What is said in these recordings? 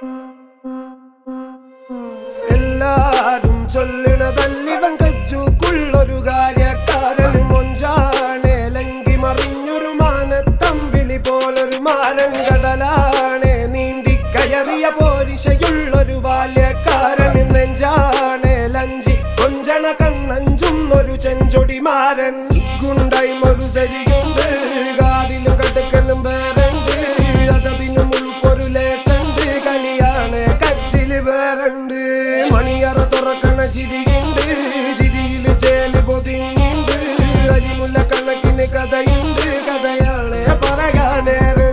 എല്ലാരും ചൊല്ലണതല്ലിവൻ കജ്ജുക്കുള്ളൊരു കാര്യക്കാരൻ മൊഞ്ചാണ് ലങ്കി മറിഞ്ഞൊരു മാനത്തമ്പിളി പോലൊരു മാരൻ കടലാണ് നീന്തി കയറിയ പോരിശയുള്ളൊരു ബാല്യക്കാരൻ നെഞ്ചാണ് ലഞ്ചി കൊഞ്ചണ കണ്ണഞ്ചുന്നൊരു ചെഞ്ചൊടിമാരൻ ഗുണ്ടായി ഒരു സരിയുണ്ട് കാതിലും കടുക്കലും വേറുണ്ട് അതപിനും ഉൾപ്പൊരു ലേസുണ്ട് കളിയാണ് കച്ചില് വേറുണ്ട് മണിയറ തുറക്കണ ചിരിയുണ്ട് ചിരിയില് ചേല് പൊതിഞ്ഞുണ്ട് അരിമുല്ല കണക്കിന് കഥയുണ്ട് കഥയാണ് പറയാനേറുണ്ട്.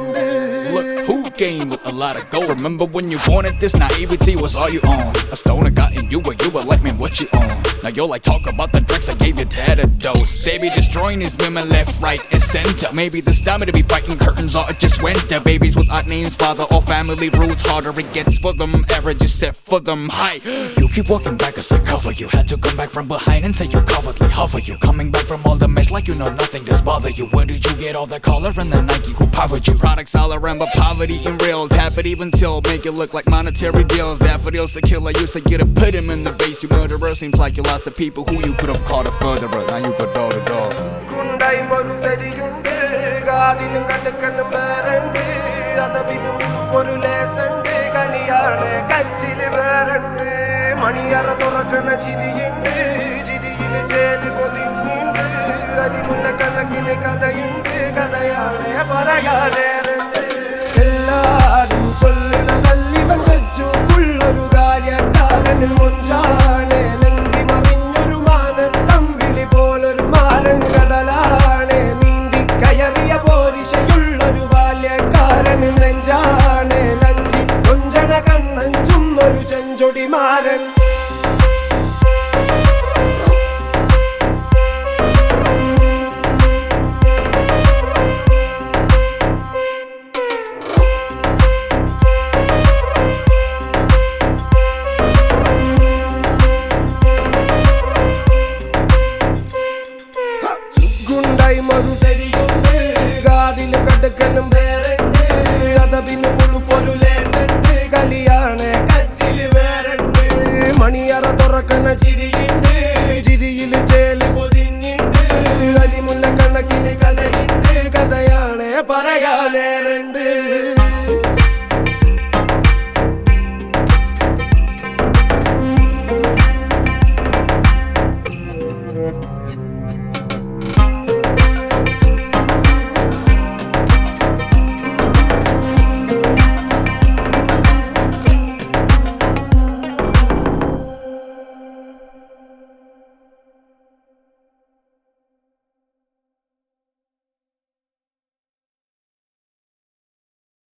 Game with a lot of gold. Remember when you wanted this naivety was all you own. A stoner got in you, but you were like, man, what you own? Now you're like, talk about the drugs I gave your dad a dose. They be destroying these women left, right, and center. Maybe this time to be fighting curtains or it just went to babies with odd names, father or family roots. Harder it gets for them, average is set for them high. You keep walking back as I cover you. Had to come back from behind and say you cowardly hover you. Coming back from all the mess like you know nothing does bother you. Where did you get all that collar and the Nike who powered you? Products all around but poverty and real. Tap it even till make it look like monetary deals. Daffodils to kill, I used to get to put him in the base. You murderer, seems like you lost the people who you could have called a furtherer. Now you go door to door. Gundai moru seriyunde, gaadilum kadakkalum verunde, adabinum oru lessunde, kaliyane kachile verunde, maniyara thorakana chiriyunde, chiriyile jelu podinunde, arimulla kanakine kadayunde, kadayane parayanerunde. എല്ലാരും ചൊല്ലണതല്ലിവൻ കജ്ജുക്കുള്ളൊരു കാര്യക്കാരൻ മൊഞ്ചാണ് ലങ്കി മറിഞ്ഞൊരു മാനത്തമ്പിളി പോലൊരു മാരൻ കടലാണ് നീന്തി കയറിയ പോരിശയുള്ളൊരു ബാല്യക്കാരൻ നെഞ്ചാണ് ലഞ്ചി കൊഞ്ചണ കണ്ണഞ്ചുന്നൊരു ചെഞ്ചൊടിമാരൻ. ഗുണ്ടായി മറു സരിയുണ്ട് കാതിലും കടുക്കലും വേറുണ്ട് അതപിനും ഉൾപ്പൊരു ലേസുണ്ട് കളിയാണ് കച്ചില് വേറുണ്ട് മണിയറ തുറക്കണ ചിരിയുണ്ട് ചിരിയില് ചേല് പൊതിഞ്ഞുണ്ട് അരിമുല്ല കണക്കിന് കഥയുണ്ട് കഥയാണ് പറയാനേറുണ്ട്.